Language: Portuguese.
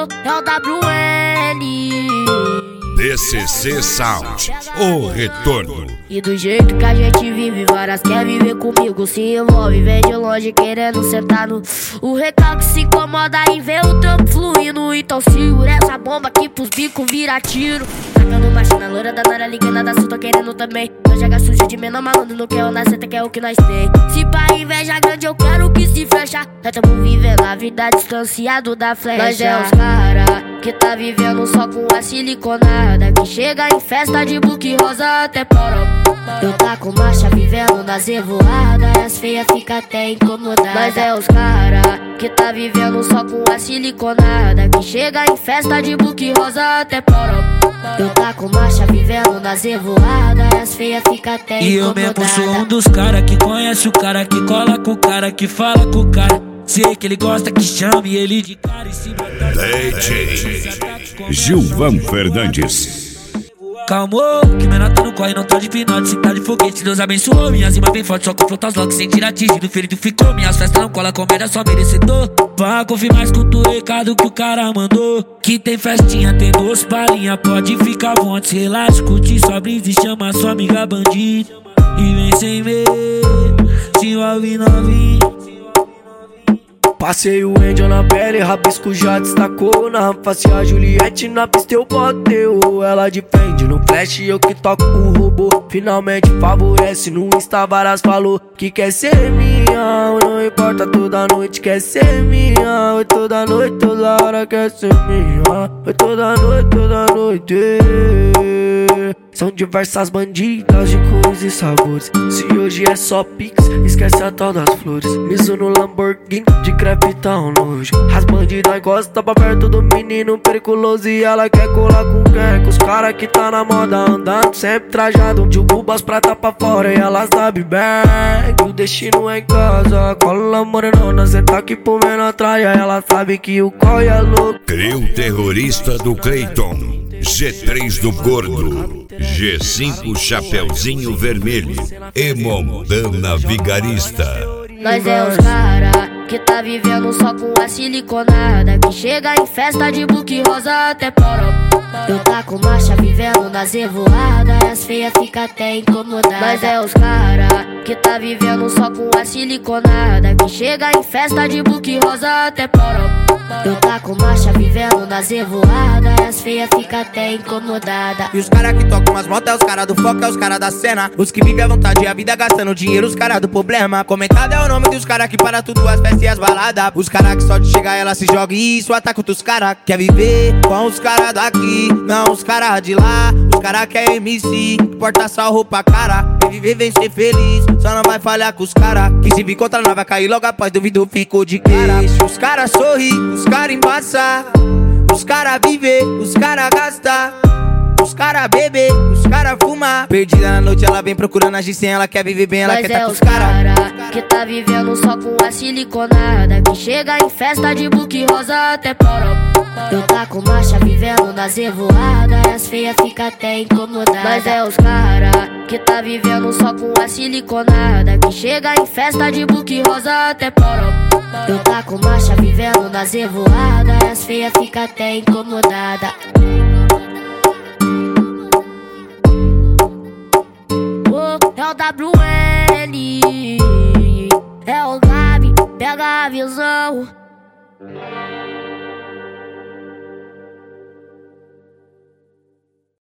é o WN. DCC Sound, o retorno. E do jeito que a gente vive, várias quer viver comigo, se envolve, vem de longe querendo sentar no. O recalque se incomoda em ver o trampo fluindo. Então segura essa bomba aqui pros bicos vira tiro. Tacando marcha loira da Nara, ligando da Sul, tô querendo também. Não joga sujo de menor malandro, não quer o nasceta, que é o que nós tem. Se pra inveja grande eu quero que se fecha. Nós tamo vivendo a vida distanciado da flecha. Nós é os cara que tá vivendo só com a siliconada, que chega em festa de book rosa até poró. Eu tá com marcha vivendo nas revoadas, as feias fica até incomodadas. Mas é os cara que tá vivendo só com a siliconada, que chega em festa de book rosa até poró. Eu tá com marcha vivendo nas revoadas, as feias fica até incomodadas. E eu mesmo sou um dos cara que conhece o cara, que cola com o cara, que fala com o cara. Sei que ele gosta que chame ele de cara e se botar. DJ Gilvan Fernandes. Calmou, que menor tá no corre, não tá de pinote, se tá de foguete, Deus abençoou. Minhas rimas bem forte, só confronta os locks, sem tirar atingido, ferido ficou. Minhas festas não cola, comer é só merecedor. Pra confirmar, escuta o recado que o cara mandou, que tem festinha, tem doce palhinha, pode ficar à vontade, relaxa, curte sua brisa e chama sua amiga bandida. E vem sem medo, se envolve novinho. Passei o Angel na pele, rabisco já destacou. Na face a Juliette, na pista eu botei. Ela defende no flash, eu que toco o robô. Finalmente favorece, no Insta várias falou que quer ser minha. Não importa, toda noite quer ser minha. Oi, toda noite, toda hora quer ser minha. Oi, toda noite, toda noite. São diversas bandidas de cores e sabores. Se hoje é só pix, esquece a tal das flores. Miso no Lamborghini, de crepe tão longe. As bandidas gostam pra perto do menino periculoso. E ela quer colar com quem? Com os cara que tá na moda, andando sempre trajado. De cubas prata pra fora e ela sabe bem que o destino é em casa. Cola morenona, cê tá aqui por menor traia. Ela sabe que o coi é louco. Trio terrorista do Cleiton, G3 do Gordo, G5 Chapeuzinho Vermelho e Montana Vigarista. Nós é os cara que tá vivendo só com a siliconada, que chega em festa de book rosa até poró. Eu tá com marcha vivendo nas revoadas, as feias fica até incomodadas. Nós é os cara que tá vivendo só com a siliconada, que chega em festa de book rosa até poró. Eu tá com marcha vivendo nas revoadas, as feias fica até incomodada. E os cara que tocam umas motos é os cara do foco, é os cara da cena. Os que vivem à vontade e a vida gastando dinheiro, os cara do problema. Comentado é o nome dos cara que para tudo, as festas e as baladas. Os cara que só de chegar ela se joga e isso ataca outros cara. Quer viver com os cara daqui, não os cara de lá. Os cara que é MC, que porta só roupa cara. Vem viver, vem ser feliz, só não vai falhar com os cara. Que se vir contra nós vai cair logo após, duvido ficou de cara. Os cara sorri, os cara embaça, os cara viver, os cara gasta, os cara beber, os cara fumar. Perdida na noite ela vem procurando agir sem, ela quer viver bem, ela quer tá com os cara que tá vivendo só com a siliconada, que chega em festa de book rosa até poró. Eu tá com marcha vivendo nas revoadas, as feias fica até incomodadas. Mas é os cara que tá vivendo só com a siliconada, que chega em festa de book rosa até poró. Eu tá com marcha vivendo nas revoadas, as feias fica até incomodada. É o WN, é o Gabi, pega a visão.